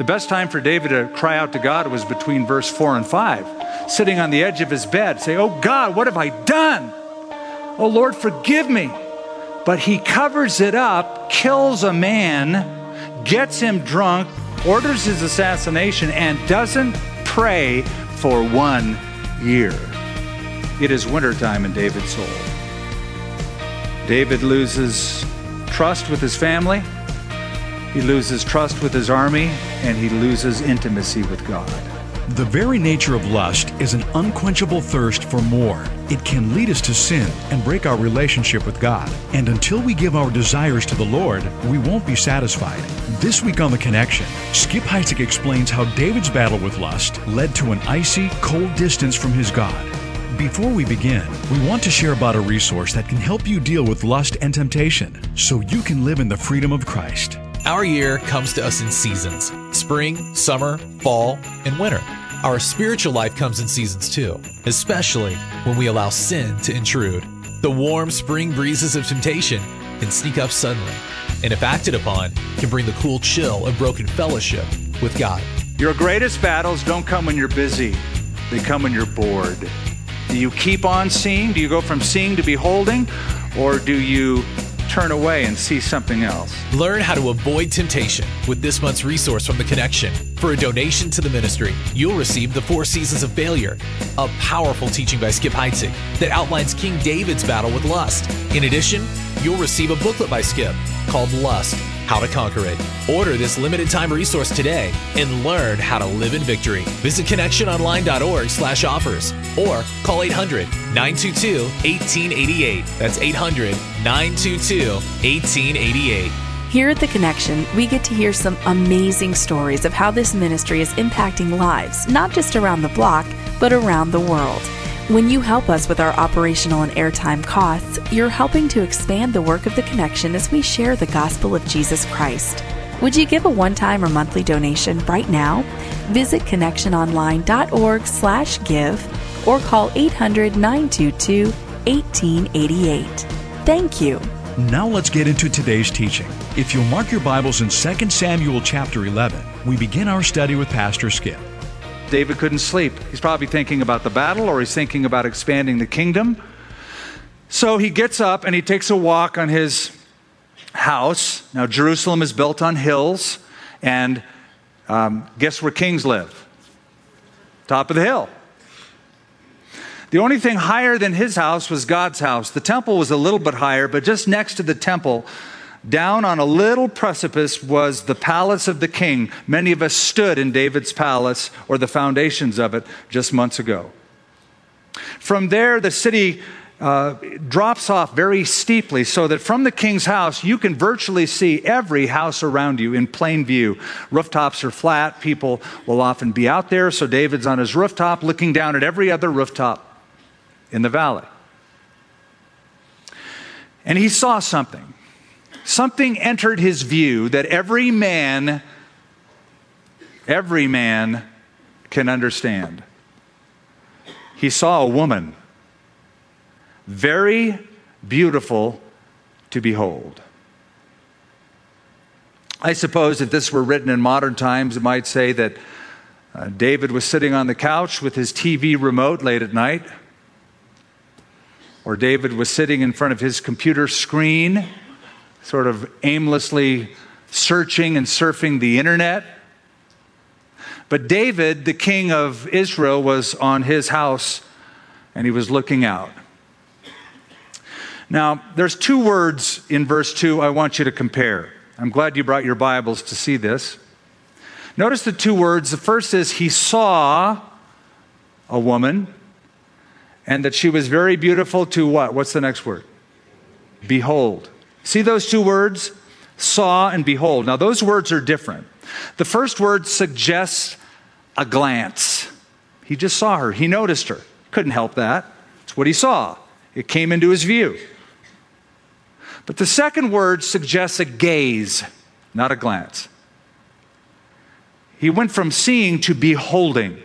The best time for David to cry out to God was between verse 4 and 5. Sitting on the edge of his bed, say, "Oh God, what have I done? Oh Lord, forgive me." But he covers it up, kills a man, gets him drunk, orders his assassination, and doesn't pray for 1 year. It is wintertime in David's soul. David loses trust with his family, he loses trust with his army, and he loses intimacy with God. The very nature of lust is an unquenchable thirst for more. It can lead us to sin and break our relationship with God. And until we give our desires to the Lord, we won't be satisfied. This week on The Connection, Skip Heitzig explains how David's battle with lust led to an icy, cold distance from his God. Before we begin, we want to share about a resource that can help you deal with lust and temptation so you can live in the freedom of Christ. Our year comes to us in seasons: spring, summer, fall, and winter. Our spiritual life comes in seasons too, especially when we allow sin to intrude. The warm spring breezes of temptation can sneak up suddenly, and if acted upon, can bring the cool chill of broken fellowship with God. Your greatest battles don't come when you're busy. They come when you're bored. Do you keep on seeing? Do you go from seeing to beholding? Or do you turn away and see something else? Learn how to avoid temptation with this month's resource from The Connection. For a donation to the ministry, you'll receive The 4 Seasons of Failure, a powerful teaching by Skip Heitzig that outlines King David's battle with lust. In addition, you'll receive a booklet by Skip called Lust: How to Conquer It. Order this limited time resource today and learn how to live in victory. Visit connectiononline.org/offers or call 800-922-1888. That's 800-922-1888. Here at The Connection, we get to hear some amazing stories of how this ministry is impacting lives, not just around the block, but around the world. When you help us with our operational and airtime costs, you're helping to expand the work of The Connection as we share the gospel of Jesus Christ. Would you give a one-time or monthly donation right now? Visit connectiononline.org/give or call 800-922-1888. Thank you. Now let's get into today's teaching. If you'll mark your Bibles in 2 Samuel chapter 11, we begin our study with Pastor Skip. David couldn't sleep. He's probably thinking about the battle, or he's thinking about expanding the kingdom. So he gets up and he takes a walk on his house. Now, Jerusalem is built on hills, and guess where kings live? Top of the hill. The only thing higher than his house was God's house. The temple was a little bit higher, but just next to the temple, down on a little precipice, was the palace of the king. Many of us stood in David's palace, or the foundations of it, just months ago. From there, the city drops off very steeply, so that from the king's house, you can virtually see every house around you in plain view. Rooftops are flat. People will often be out there, so David's on his rooftop looking down at every other rooftop in the valley. And he saw something. Something entered his view that every man can understand. He saw a woman, very beautiful to behold. I suppose if this were written in modern times, it might say that David was sitting on the couch with his TV remote late at night, or David was sitting in front of his computer screen, sort of aimlessly searching and surfing the internet. But David, the king of Israel, was on his house and he was looking out. Now, there's 2 words in verse 2 I want you to compare. I'm glad you brought your Bibles to see this. Notice the 2 words. The first is he saw a woman, and that she was very beautiful to what? What's the next word? Behold. See those 2 words? Saw and behold. Now those words are different. The first word suggests a glance. He just saw her. He noticed her. Couldn't help that. It's what he saw. It came into his view. But the second word suggests a gaze, not a glance. He went from seeing to beholding.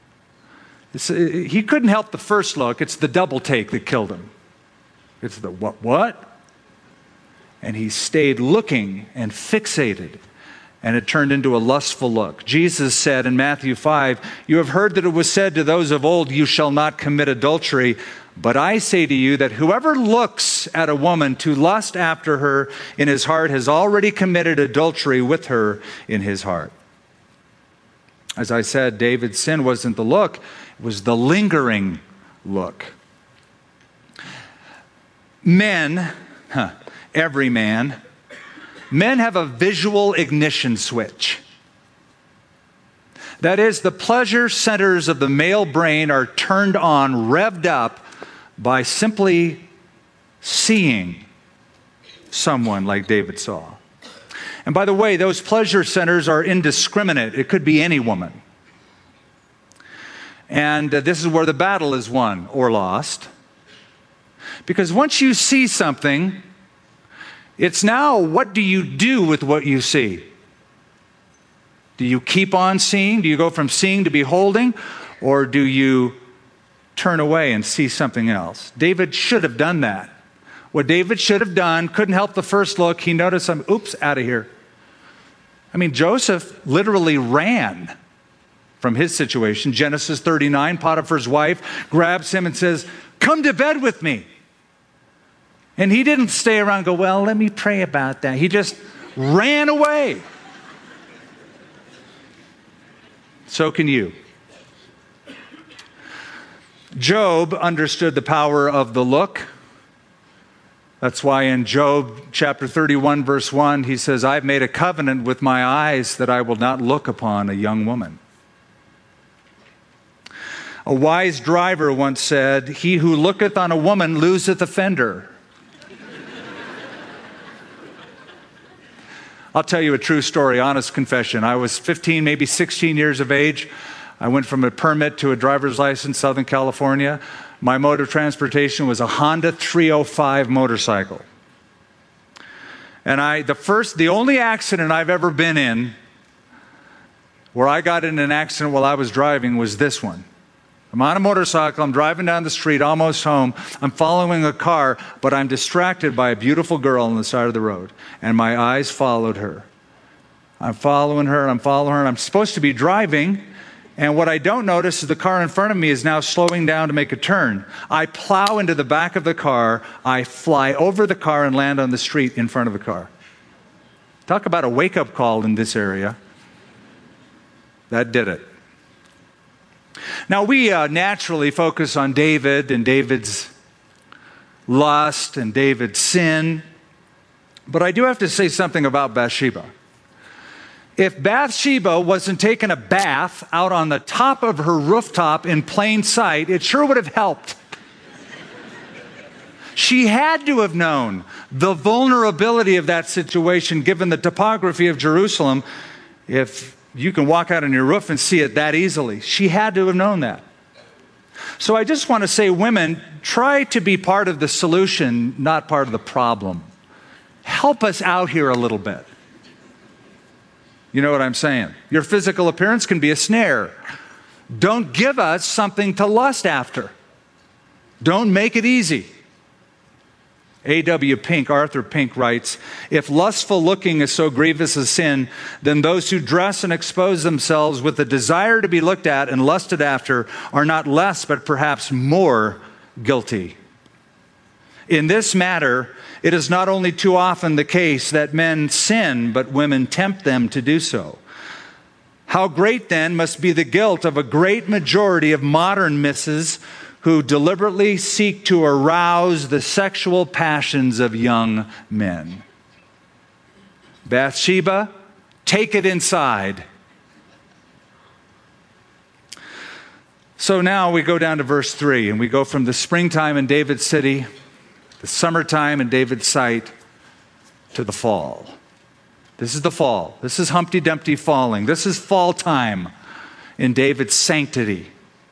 He couldn't help the first look. It's the double take that killed him. It's the what? And he stayed looking and fixated. and it turned into a lustful look. Jesus said in Matthew 5, "You have heard that it was said to those of old, 'You shall not commit adultery.' But I say to you that whoever looks at a woman to lust after her in his heart has already committed adultery with her in his heart." As I said, David's sin wasn't the look, it was the lingering look. Men, every man, men have a visual ignition switch. That is, the pleasure centers of the male brain are turned on, revved up by simply seeing someone like David saw. And by the way, those pleasure centers are indiscriminate. It could be any woman. And this is where the battle is won or lost. Because once you see something, it's now, what do you do with what you see? Do you keep on seeing? Do you go from seeing to beholding? Or do you turn away and see something else? David should have done that. What David should have done, couldn't help the first look. He noticed, oops, out of here. I mean, Joseph literally ran from his situation. Genesis 39, Potiphar's wife grabs him and says, "Come to bed with me." And he didn't stay around and go, "Well, let me pray about that." He just ran away. So can you. Job understood the power of the look. That's why in Job chapter 31, verse 1, he says, "I've made a covenant with my eyes that I will not look upon a young woman." A wise driver once said, "He who looketh on a woman loseth a fender." I'll tell you a true story, honest confession. I was 15, maybe 16 years of age. I went from a permit to a driver's license, Southern California. My mode of transportation was a Honda 305 motorcycle. And the only accident I've ever been in where I got in an accident while I was driving was this one. I'm on a motorcycle, I'm driving down the street, almost home. I'm following a car, but I'm distracted by a beautiful girl on the side of the road. And my eyes followed her. I'm following her, and I'm supposed to be driving. And what I don't notice is the car in front of me is now slowing down to make a turn. I plow into the back of the car. I fly over the car and land on the street in front of the car. Talk about a wake-up call in this area. That did it. Now, we naturally focus on David and David's lust and David's sin. But I do have to say something about Bathsheba. If Bathsheba wasn't taking a bath out on the top of her rooftop in plain sight, it sure would have helped. She had to have known the vulnerability of that situation given the topography of Jerusalem. If you can walk out on your roof and see it that easily, she had to have known that. So I just want to say, women, try to be part of the solution, not part of the problem. Help us out here a little bit. You know what I'm saying? Your physical appearance can be a snare. Don't give us something to lust after. Don't make it easy. A.W. Pink, Arthur Pink writes, "If lustful looking is so grievous a sin, then those who dress and expose themselves with the desire to be looked at and lusted after are not less but perhaps more guilty." In this matter, it is not only too often the case that men sin, but women tempt them to do so. How great then must be the guilt of a great majority of modern misses who deliberately seek to arouse the sexual passions of young men. Bathsheba, take it inside. So now we go down to verse 3, and we go from the springtime in David's city, the summertime in David's sight, to the fall. This is the fall. This is Humpty Dumpty falling. This is fall time in David's sanctity.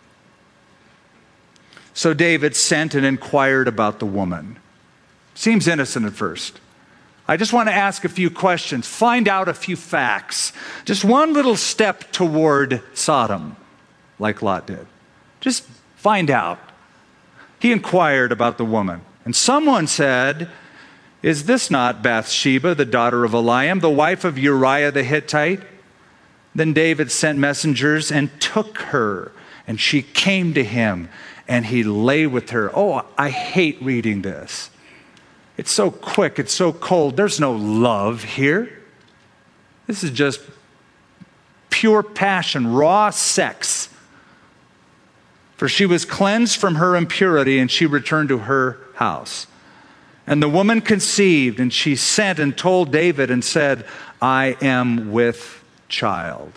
So David sent and inquired about the woman. Seems innocent at first. I just want to ask a few questions, find out a few facts. Just one little step toward Sodom, like Lot did. Just find out. He inquired about the woman. And someone said, Is this not Bathsheba, the daughter of Eliam, the wife of Uriah the Hittite? Then David sent messengers and took her, and she came to him, and he lay with her. Oh, I hate reading this. It's so quick, it's so cold. There's no love here. This is just pure passion, raw sex. For she was cleansed from her impurity, and she returned to her house. And the woman conceived, and she sent and told David and said, I am with child.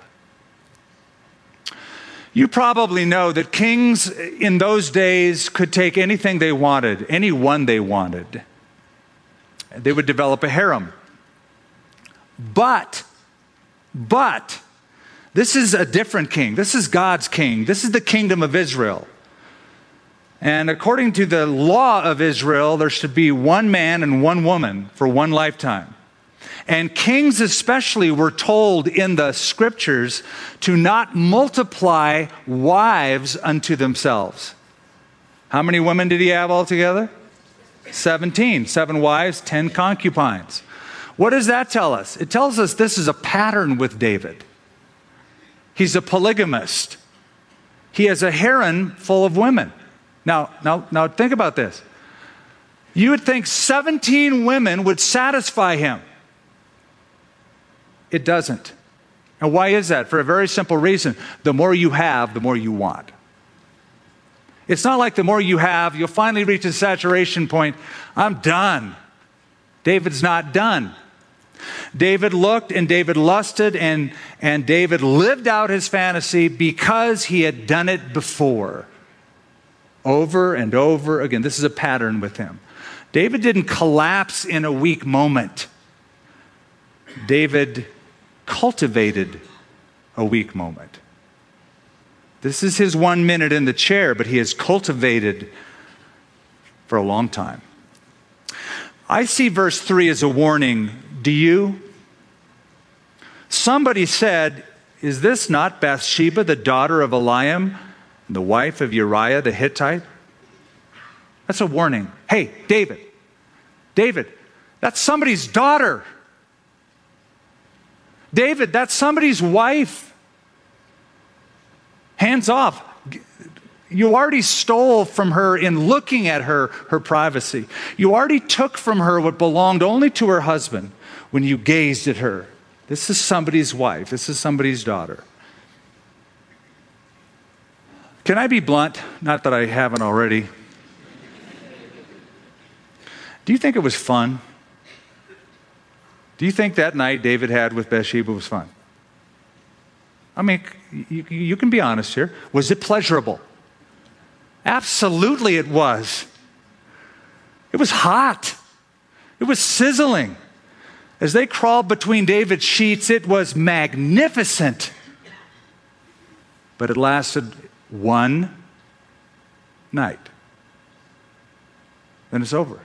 You probably know that kings in those days could take anything they wanted, anyone they wanted. They would develop a harem. But, this is a different king. This is God's king. This is the kingdom of Israel. And according to the law of Israel, there should be one man and one woman for one lifetime. And kings especially were told in the scriptures to not multiply wives unto themselves. How many women did he have altogether? 17. 7 wives, 10 concubines. What does that tell us? It tells us this is a pattern with David. He's a polygamist. He has a harem full of women. Now think about this. You would think 17 women would satisfy him. It doesn't. And why is that? For a very simple reason. The more you have, the more you want. It's not like the more you have, you'll finally reach a saturation point. I'm done. David's not done. David looked and David lusted and David lived out his fantasy because he had done it before. Over and over again. This is a pattern with him. David didn't collapse in a weak moment. David cultivated a weak moment. This is his 1 minute in the chair, but he has cultivated for a long time. I see verse 3 as a warning. Do you? Somebody said, is this not Bathsheba, the daughter of Eliam, the wife of Uriah the Hittite? That's a warning. Hey, David, that's somebody's daughter. David, that's somebody's wife. Hands off. You already stole from her in looking at her privacy. You already took from her what belonged only to her husband when you gazed at her. This is somebody's wife. This is somebody's daughter. Can I be blunt? Not that I haven't already. Do you think it was fun? Do you think that night David had with Bathsheba was fun? I mean, you can be honest here. Was it pleasurable? Absolutely it was. It was hot. It was sizzling. As they crawled between David's sheets, it was magnificent. But it lasted one night. Then it's over.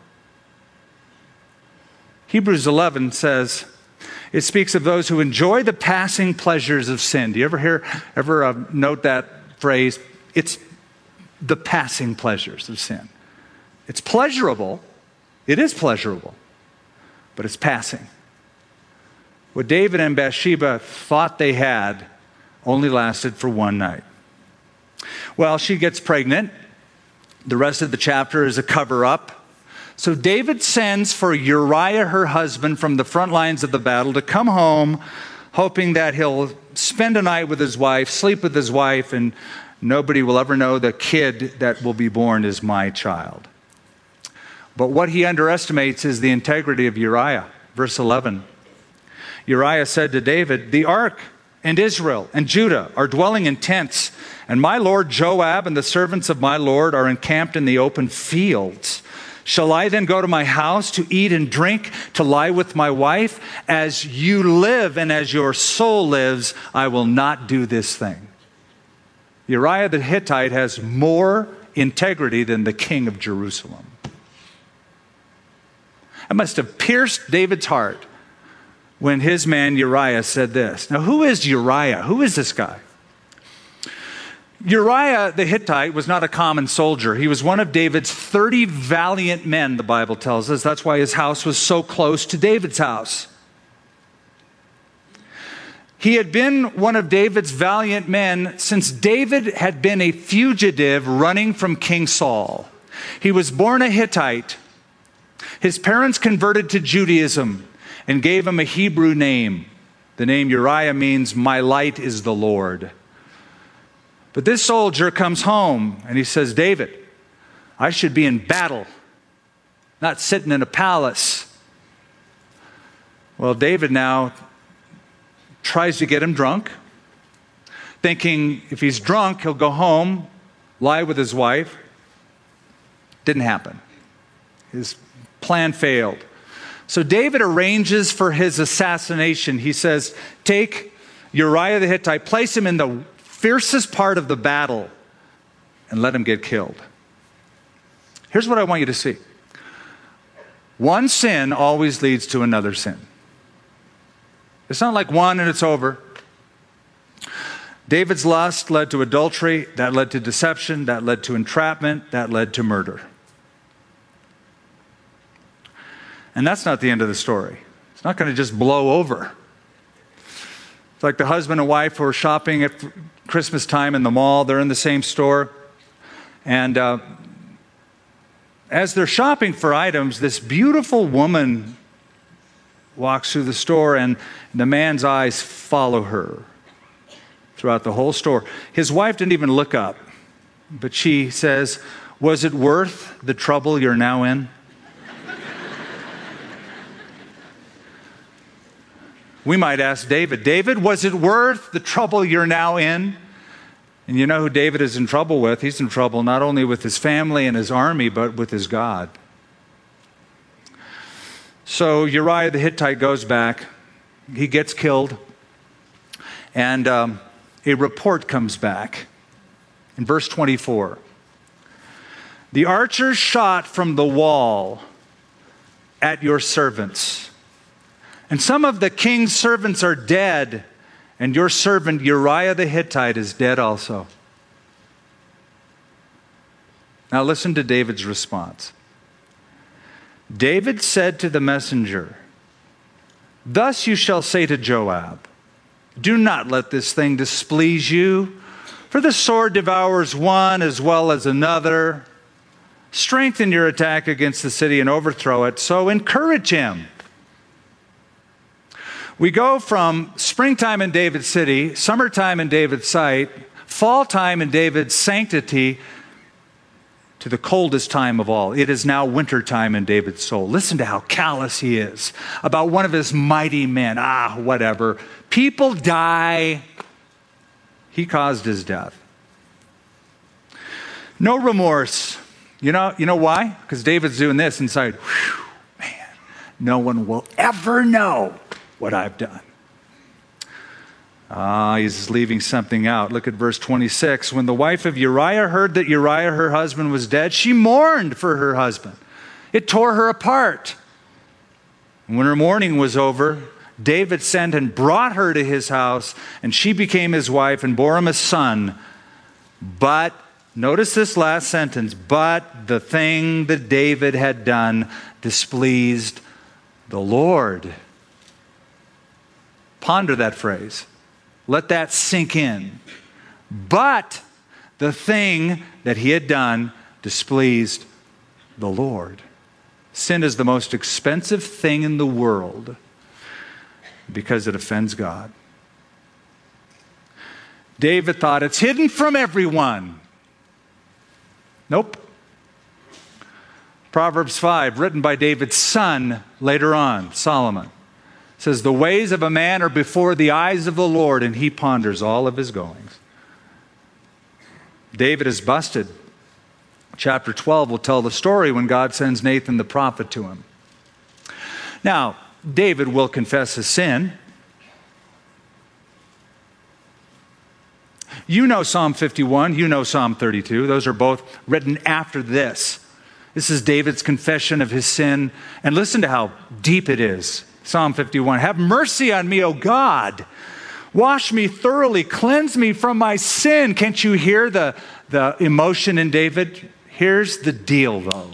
Hebrews 11 says, it speaks of those who enjoy the passing pleasures of sin. Do you ever note that phrase? It's the passing pleasures of sin. It's pleasurable. It is pleasurable, but it's passing. What David and Bathsheba thought they had only lasted for one night. Well, she gets pregnant. The rest of the chapter is a cover-up. So David sends for Uriah, her husband, from the front lines of the battle to come home, hoping that he'll spend a night with his wife, sleep with his wife, and nobody will ever know the kid that will be born is my child. But what he underestimates is the integrity of Uriah. Verse 11. Uriah said to David, the ark and Israel and Judah are dwelling in tents, and my lord Joab and the servants of my lord are encamped in the open fields. Shall I then go to my house to eat and drink, to lie with my wife? As you live and as your soul lives, I will not do this thing. Uriah the Hittite has more integrity than the king of Jerusalem. It must have pierced David's heart when his man Uriah said this. Now, who is Uriah? Who is this guy? Uriah the Hittite was not a common soldier. He was one of David's 30 valiant men, the Bible tells us. That's why his house was so close to David's house. He had been one of David's valiant men since David had been a fugitive running from King Saul. He was born a Hittite. His parents converted to Judaism and gave him a Hebrew name. The name Uriah means, "My light is the Lord." But this soldier comes home and he says, "David, I should be in battle, not sitting in a palace." Well, David now tries to get him drunk, thinking if he's drunk, he'll go home, lie with his wife. Didn't happen. His plan failed. So David arranges for his assassination. He says, take Uriah the Hittite, place him in the fiercest part of the battle, and let him get killed. Here's what I want you to see. One sin always leads to another sin. It's not like one and it's over. David's lust led to adultery, that led to deception, that led to entrapment, that led to murder. And that's not the end of the story. It's not going to just blow over. It's like the husband and wife who are shopping at Christmas time in the mall. They're in the same store. And as they're shopping for items, this beautiful woman walks through the store, and the man's eyes follow her throughout the whole store. His wife didn't even look up, but she says, "Was it worth the trouble you're now in?" We might ask David, "David, was it worth the trouble you're now in?" And you know who David is in trouble with? He's in trouble not only with his family and his army, but with his God. So Uriah the Hittite goes back. He gets killed. And a report comes back. In verse 24. The archers shot from the wall at your servants. And some of the king's servants are dead, and your servant Uriah the Hittite is dead also. Now listen to David's response. David said to the messenger, "Thus you shall say to Joab, do not let this thing displease you, for the sword devours one as well as another. Strengthen your attack against the city and overthrow it, so encourage him." We go from springtime in David's city, summertime in David's sight, fall time in David's sanctity, to the coldest time of all. It is now wintertime in David's soul. Listen to how callous he is about one of his mighty men. Whatever. People die. He caused his death. No remorse. You know why? Because David's doing this inside. Whew, man, no one will ever know what I've done. He's leaving something out. Look at verse 26. When the wife of Uriah heard that Uriah, her husband, was dead, she mourned for her husband. It tore her apart. And when her mourning was over, David sent and brought her to his house, and she became his wife and bore him a son. But, notice this last sentence, but the thing that David had done displeased the Lord. Ponder that phrase. Let that sink in. But the thing that he had done displeased the Lord. Sin is the most expensive thing in the world because it offends God. David thought it's hidden from everyone. Nope. Proverbs 5, written by David's son later on, Solomon, says, the ways of a man are before the eyes of the Lord, and he ponders all of his goings. David is busted. Chapter 12 will tell the story when God sends Nathan the prophet to him. Now, David will confess his sin. You know Psalm 51, you know Psalm 32. Those are both written after this. This is David's confession of his sin. And listen to how deep it is. Psalm 51, have mercy on me, O God. Wash me thoroughly, cleanse me from my sin. Can't you hear the emotion in David? Here's the deal, though.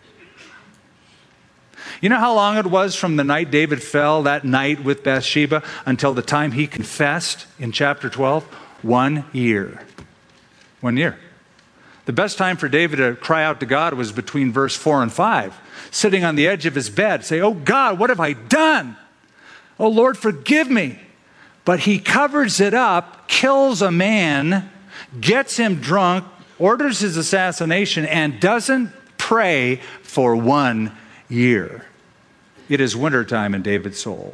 You know how long it was from the night David fell, that night with Bathsheba, until the time he confessed in chapter 12? 1 year. 1 year. The best time for David to cry out to God was between verse 4 and 5, sitting on the edge of his bed, say, "Oh God, what have I done? Oh Lord, forgive me." But he covers it up, kills a man, gets him drunk, orders his assassination, and doesn't pray for 1 year. It is wintertime in David's soul.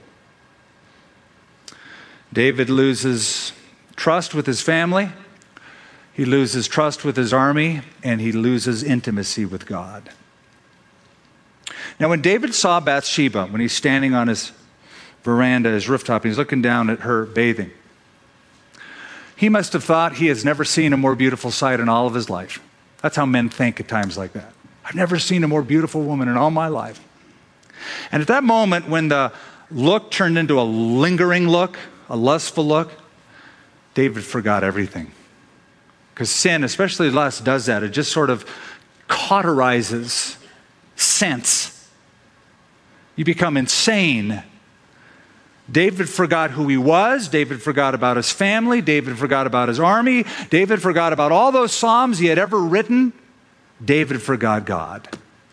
David loses trust with his family, he loses trust with his army, and he loses intimacy with God. Now, when David saw Bathsheba, when he's standing on his veranda, his rooftop, and he's looking down at her bathing, he must have thought he has never seen a more beautiful sight in all of his life. That's how men think at times like that. I've never seen a more beautiful woman in all my life. And at that moment, when the look turned into a lingering look, a lustful look, David forgot everything. Because sin, especially lust, does that. It just sort of cauterizes sense. You become insane. David forgot who he was. David forgot about his family. David forgot about his army. David forgot about all those psalms he had ever written. David forgot God.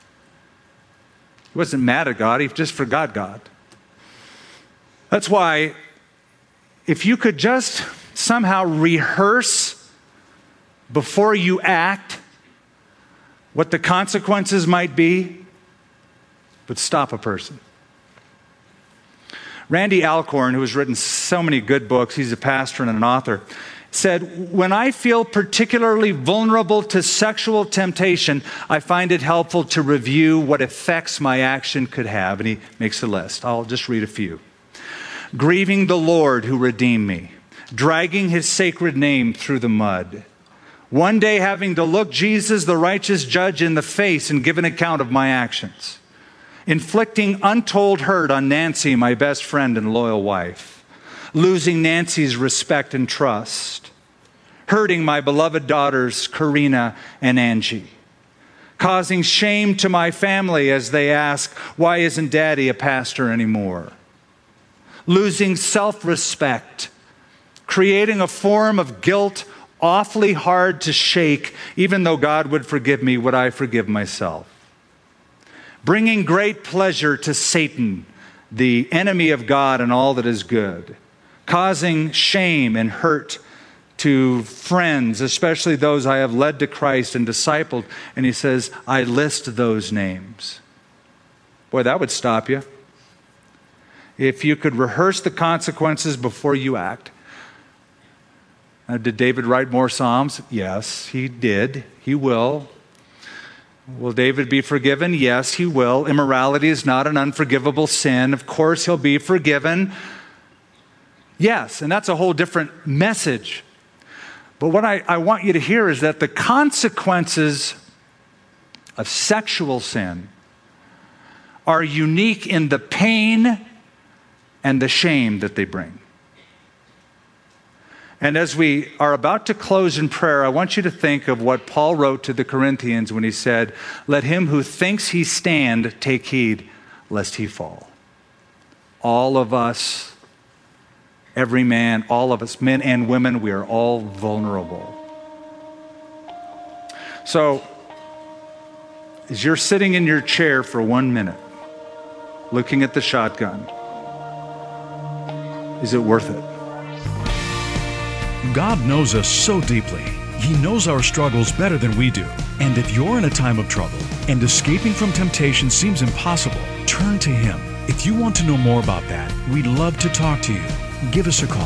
He wasn't mad at God. He just forgot God. That's why if you could just somehow rehearse before you act what the consequences might be, would stop a person. Randy Alcorn, who has written so many good books, he's a pastor and an author, said, "When I feel particularly vulnerable to sexual temptation, I find it helpful to review what effects my action could have." And he makes a list. I'll just read a few. Grieving the Lord who redeemed me, dragging his sacred name through the mud, one day having to look Jesus, the righteous judge, in the face and give an account of my actions, inflicting untold hurt on Nancy, my best friend and loyal wife, losing Nancy's respect and trust, hurting my beloved daughters, Karina and Angie, causing shame to my family as they ask, "Why isn't Daddy a pastor anymore?" Losing self-respect, creating a form of guilt awfully hard to shake. Even though God would forgive me, would I forgive myself? Bringing great pleasure to Satan, the enemy of God and all that is good, causing shame and hurt to friends, especially those I have led to Christ and discipled. And he says, I list those names. Boy, that would stop you. If you could rehearse the consequences before you act. Now, did David write more Psalms? Yes, he did. He will. Will David be forgiven? Yes, he will. Immorality is not an unforgivable sin. Of course, he'll be forgiven. Yes, and that's a whole different message. But what I want you to hear is that the consequences of sexual sin are unique in the pain and the shame that they bring. And as we are about to close in prayer, I want you to think of what Paul wrote to the Corinthians when he said, "Let him who thinks he stand take heed lest he fall." All of us, every man, all of us, men and women, we are all vulnerable. So, as you're sitting in your chair for 1 minute, looking at the shotgun, is it worth it? God knows us so deeply. He knows our struggles better than we do. And if you're in a time of trouble and escaping from temptation seems impossible, turn to Him. If you want to know more about that, we'd love to talk to you. Give us a call,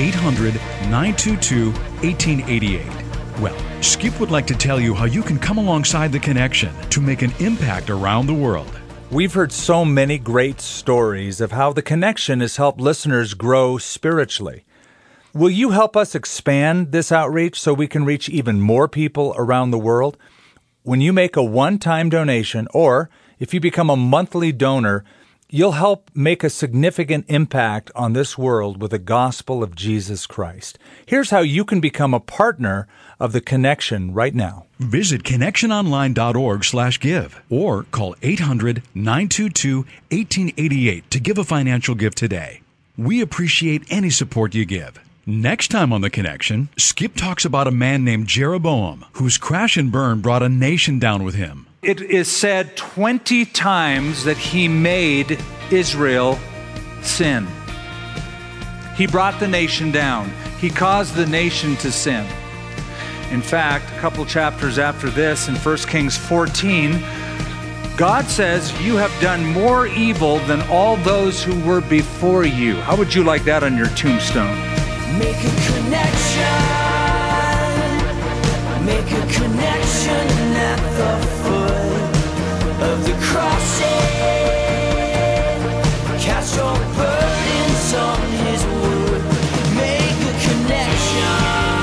800-922-1888. Well, Skip would like to tell you how you can come alongside the connection to make an impact around the world. We've heard so many great stories of how the connection has helped listeners grow spiritually. Will you help us expand this outreach so we can reach even more people around the world? When you make a one-time donation, or if you become a monthly donor, you'll help make a significant impact on this world with the gospel of Jesus Christ. Here's how you can become a partner of The Connection right now. Visit connectiononline.org/give or call 800-922-1888 to give a financial gift today. We appreciate any support you give. Next time on The Connection, Skip talks about a man named Jeroboam, whose crash and burn brought a nation down with him. It is said 20 times that he made Israel sin. He brought the nation down. He caused the nation to sin. In fact, a couple chapters after this, in 1 Kings 14, God says, you have done more evil than all those who were before you. How would you like that on your tombstone? Make a connection. Make a connection at the foot of the crossing. Cast your burdens on his wood. Make a connection.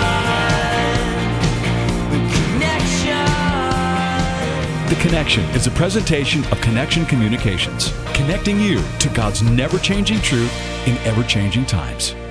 The Connection. The Connection is a presentation of Connection Communications, connecting you to God's never-changing truth in ever-changing times.